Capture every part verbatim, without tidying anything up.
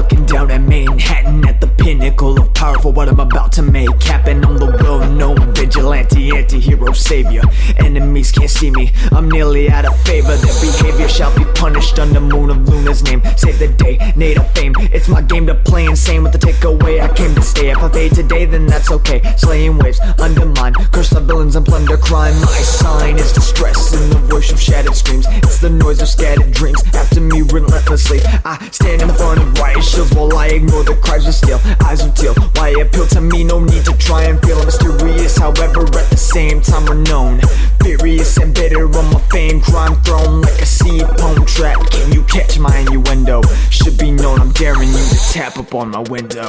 looking down at Manhattan, at the pinnacle of power for what I'm about to make happen. I'm the well-known vigilante, anti-hero savior. Enemies can't see me, I'm nearly out of favor. Their behavior shall be punished on the moon of Luna's name. Save the day, need a fame. It's my game to play insane with the takeaway. I came to stay. If I fade today, then that's okay. Slaying waves, undermine, curse the villains and plunder crime. My sign is distress in the voice of shattered screams. It's the noise of scattered dreams. After me relentlessly, I stand in the front of riot shields while I ignore the cries of steel. Eyes of teal, why appeal to me? No need to try and feel mysterious, however at the same time renowned. Furious and bitter on my fame, crime thrown like a seed pwn trap. Can you catch my innuendo? Should be known, I'm daring you to tap up on my window.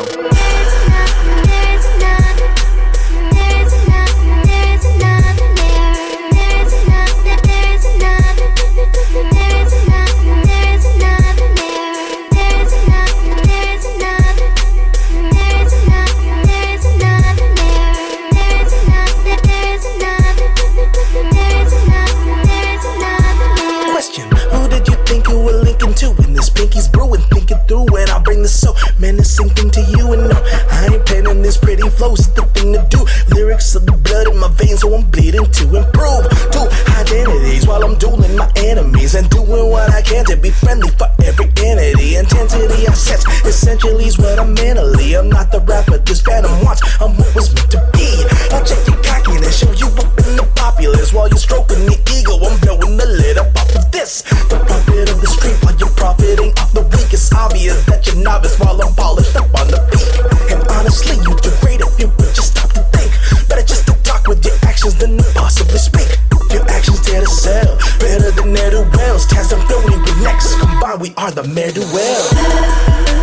So menacing thing to you, and no, I ain't penning this pretty flows, it's the thing to do. Lyrics of the blood in my veins, so I'm bleeding to improve. Two identities while I'm dueling my enemies and doing what I can to be friendly for every entity. Intensity I sense essentially is what I'm mentally. I'm not the rapper this phantom wants, I'm what was meant to be. I'll check your cockiness, show you up in the populace while you're stroking the ego. I'm blowing the lid up off of this. The prophet of the street while you're profiting off the weak. It's obvious that you're novice while I'm polished up on the beat. And honestly, you degrade if you would just stop to think. Better just to talk with your actions than to possibly speak. Your actions dare to sell, better than ne'er-do-wells. Task and flowing with nexus combined, we are the ne'er-do-well.